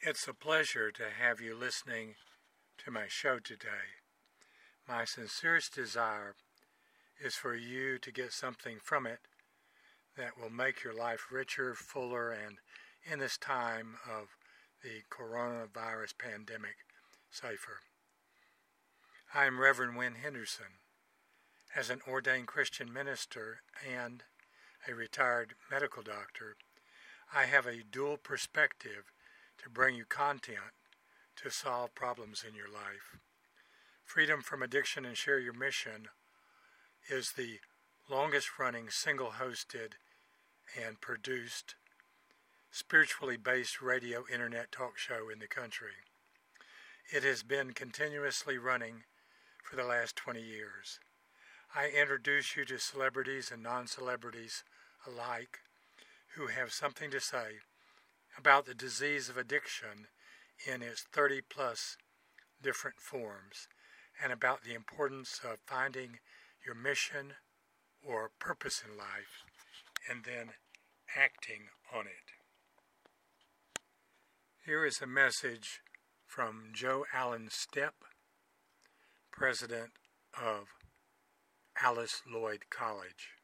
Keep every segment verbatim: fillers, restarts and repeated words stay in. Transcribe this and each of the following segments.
It's a pleasure to have you listening to my show today. My sincerest desire is for you to get something from it that will make your life richer, fuller, and in this time of the coronavirus pandemic, safer. I am Reverend Wynn Henderson. As an ordained Christian minister and a retired medical doctor, I have a dual perspective to bring you content to solve problems in your life. Freedom from Addiction and Share Your Mission is the longest-running single-hosted and produced spiritually based radio internet talk show in the country. It has been continuously running for the last twenty years. I introduce you to celebrities and non-celebrities alike who have something to say about the disease of addiction in its thirty plus different forms, and about the importance of finding your mission or purpose in life and then acting on it. Here is a message from Joe Allen Stepp, president of Alice Lloyd College.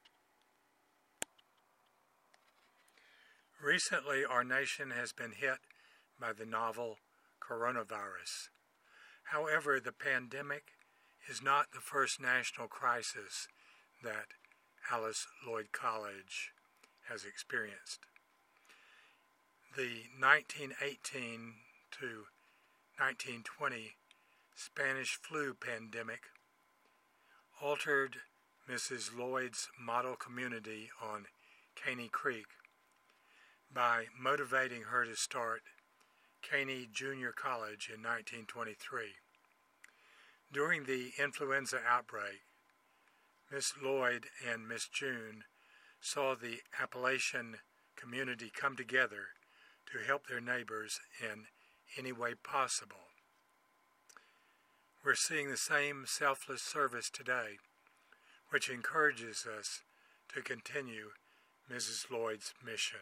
Recently, our nation has been hit by the novel coronavirus. However, the pandemic is not the first national crisis that Alice Lloyd College has experienced. The nineteen eighteen to nineteen twenty Spanish flu pandemic altered Missus Lloyd's model community on Caney Creek by motivating her to start Caney Junior College in nineteen twenty-three. During the influenza outbreak, Miss Lloyd and Miss June saw the Appalachian community come together to help their neighbors in any way possible. We're seeing the same selfless service today, which encourages us to continue Missus Lloyd's mission.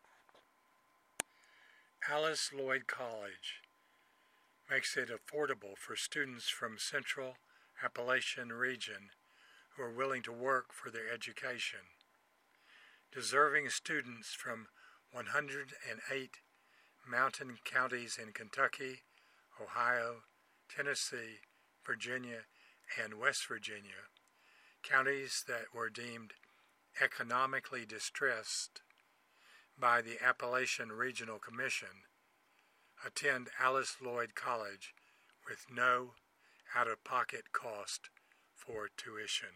Alice Lloyd College makes it affordable for students from Central Appalachian region who are willing to work for their education. Deserving students from one hundred eight mountain counties in Kentucky, Ohio, Tennessee, Virginia, and West Virginia, counties that were deemed economically distressed by the Appalachian Regional Commission, attend Alice Lloyd College with no out-of-pocket cost for tuition.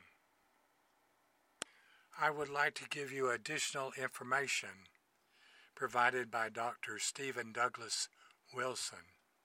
I would like to give you additional information provided by Doctor Stephen Douglas Wilson.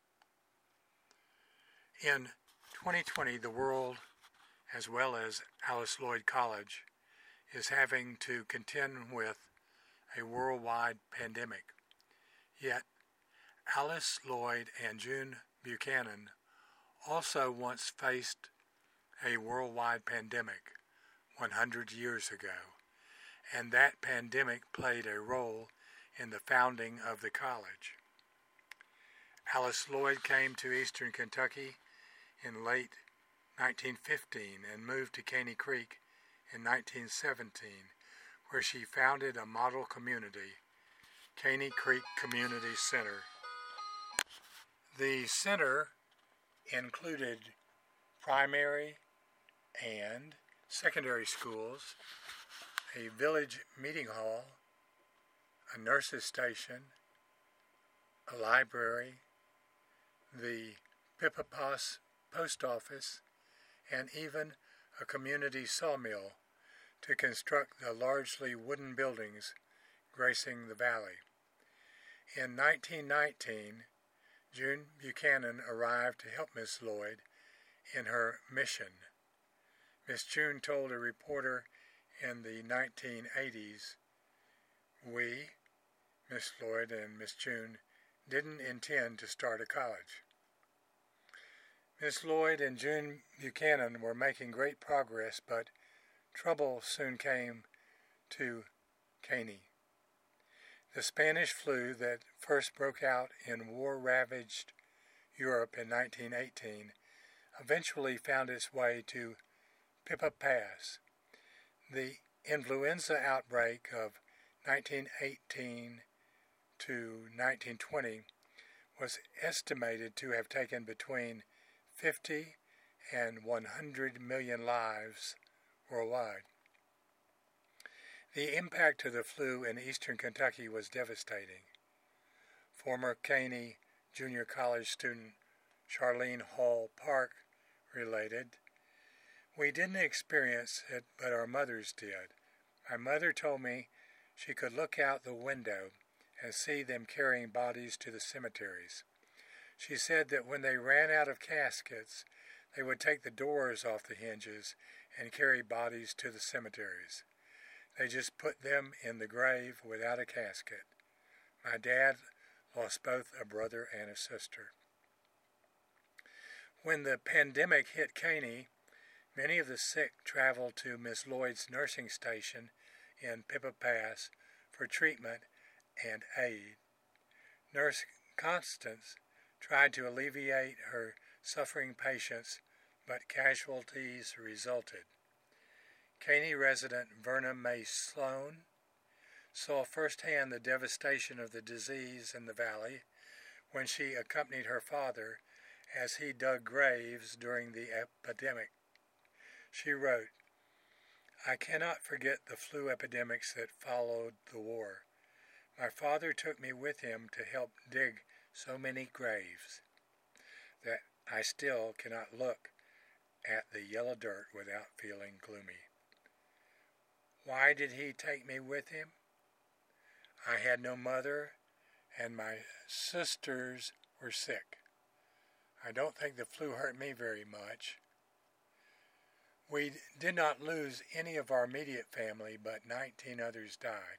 In twenty twenty, the world, as well as Alice Lloyd College, is having to contend with a worldwide pandemic. Yet, Alice Lloyd and June Buchanan also once faced a worldwide pandemic one hundred years ago, and that pandemic played a role in the founding of the college. Alice Lloyd came to Eastern Kentucky in late nineteen fifteen and moved to Caney Creek in nineteen seventeen, where she founded a model community, Caney Creek Community Center. The center included primary and secondary schools, a village meeting hall, a nurse's station, a library, the Pippapas post office, and even a community sawmill to construct the largely wooden buildings gracing the valley. In nineteen nineteen, June Buchanan arrived to help Miss Lloyd in her mission. Miss June told a reporter in the nineteen eighties, "We, Miss Lloyd and Miss June, didn't intend to start a college." Miss Lloyd and June Buchanan were making great progress, but trouble soon came to Caney. The Spanish flu that first broke out in war-ravaged Europe in nineteen eighteen eventually found its way to Pippa Pass. The influenza outbreak of nineteen eighteen to nineteen twenty was estimated to have taken between fifty and one hundred million lives worldwide. The impact of the flu in eastern Kentucky was devastating. Former Caney Junior College student Charlene Hall Park related, "We didn't experience it, but our mothers did. My mother told me she could look out the window and see them carrying bodies to the cemeteries. She said that when they ran out of caskets, they would take the doors off the hinges and carry bodies to the cemeteries. They just put them in the grave without a casket. My dad lost both a brother and a sister." When the pandemic hit Caney, many of the sick traveled to Miss Lloyd's nursing station in Pippa Pass for treatment and aid. Nurse Constance tried to alleviate her suffering patients, but casualties resulted. Caney resident Verna May Sloan saw firsthand the devastation of the disease in the valley when she accompanied her father as he dug graves during the epidemic. She wrote, "I cannot forget the flu epidemics that followed the war. My father took me with him to help dig so many graves that I still cannot look at the yellow dirt without feeling gloomy. Why did he take me with him? I had no mother, and my sisters were sick. I don't think the flu hurt me very much. We did not lose any of our immediate family, but nineteen others died."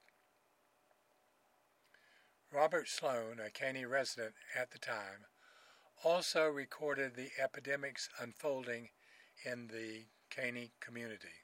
Robert Sloan, a Caney resident at the time, also recorded the epidemics unfolding in the Caney community.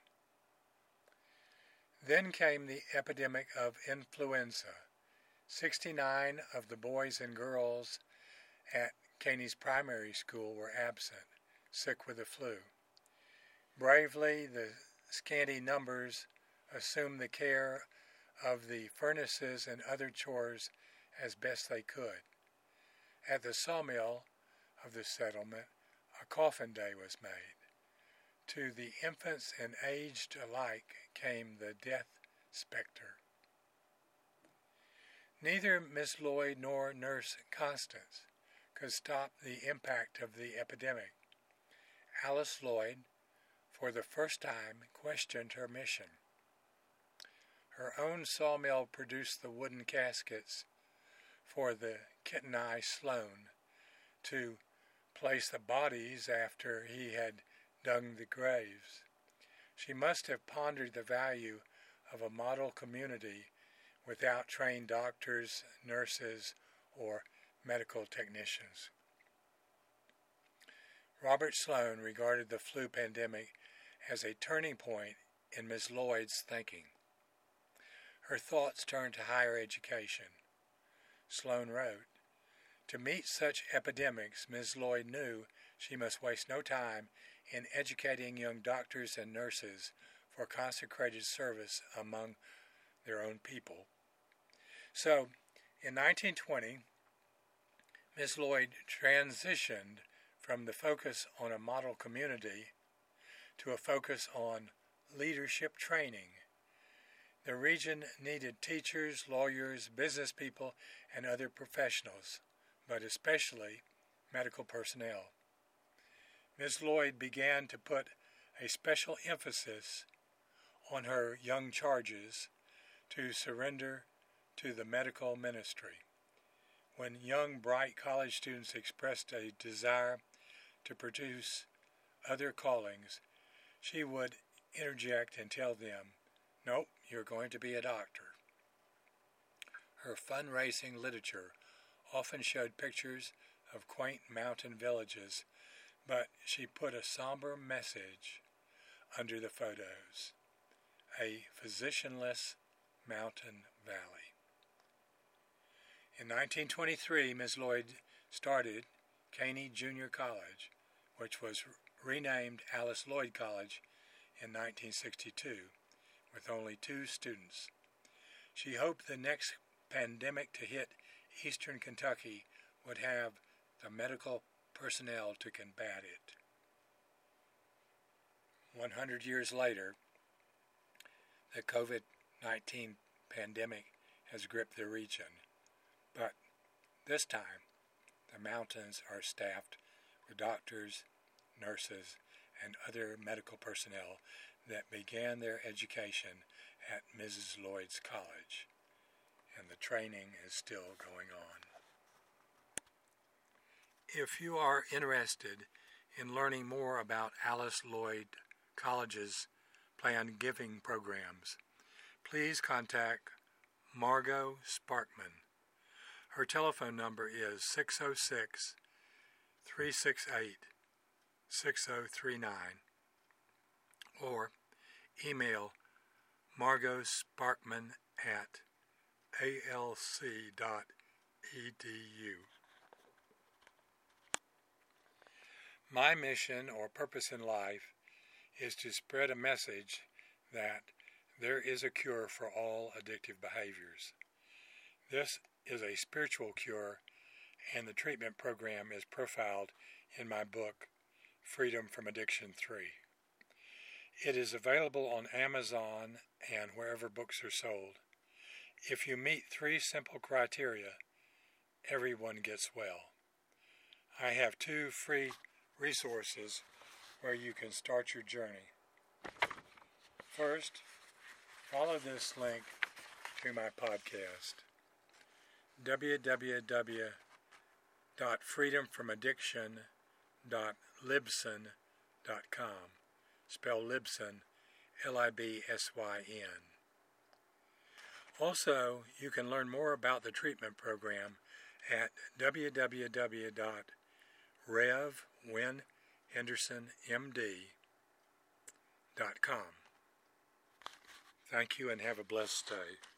Then came the epidemic of influenza. Sixty-nine of the boys and girls at Caney's primary school were absent, sick with the flu. Bravely, the scanty numbers assumed the care of the furnaces and other chores as best they could. At the sawmill of the settlement, a coffin day was made. To the infants and aged alike came the death specter. Neither Miss Lloyd nor Nurse Constance could stop the impact of the epidemic. Alice Lloyd, for the first time, questioned her mission. Her own sawmill produced the wooden caskets for the Kitten-Eye Sloan to place the bodies after he had dug the graves. She must have pondered the value of a model community without trained doctors, nurses, or medical technicians. Robert Sloan regarded the flu pandemic as a turning point in Miss Lloyd's thinking. Her thoughts turned to higher education. Sloan wrote, "To meet such epidemics, Miss Lloyd knew she must waste no time in educating young doctors and nurses for consecrated service among their own people." So, in nineteen twenty, Miss Lloyd transitioned from the focus on a model community to a focus on leadership training. The region needed teachers, lawyers, business people, and other professionals, but especially medical personnel. Miss Lloyd began to put a special emphasis on her young charges to surrender to the medical ministry. When young, bright college students expressed a desire to pursue other callings, she would interject and tell them, "Nope, you're going to be a doctor." Her fundraising literature often showed pictures of quaint mountain villages, but she put a somber message under the photos: a physicianless mountain valley. In nineteen twenty-three, Miz Lloyd started Caney Junior College, which was renamed Alice Lloyd College in nineteen sixty-two, with only two students. She hoped the next pandemic to hit eastern Kentucky would have the medical personnel to combat it. one hundred years later, the COVID nineteen pandemic has gripped the region, but this time the mountains are staffed with doctors, nurses, and other medical personnel that began their education at Missus Lloyd's College, and the training is still going on. If you are interested in learning more about Alice Lloyd College's planned giving programs, please contact Margot Sparkman. Her telephone number is six oh six, three six eight, six oh three nine or email Margot Sparkman at A L C dot E D U. My mission or purpose in life is to spread a message that there is a cure for all addictive behaviors. This is a spiritual cure, and the treatment program is profiled in my book, Freedom from Addiction three. It is available on Amazon and wherever books are sold. If you meet three simple criteria, everyone gets well. I have two free resources where you can start your journey. First, follow this link to my podcast, w w w dot freedom from addiction dot libsyn dot com. Spell Libsyn, L I B S Y N. Also, you can learn more about the treatment program at w w w dot rev win henderson m d dot com. Thank you and have a blessed day.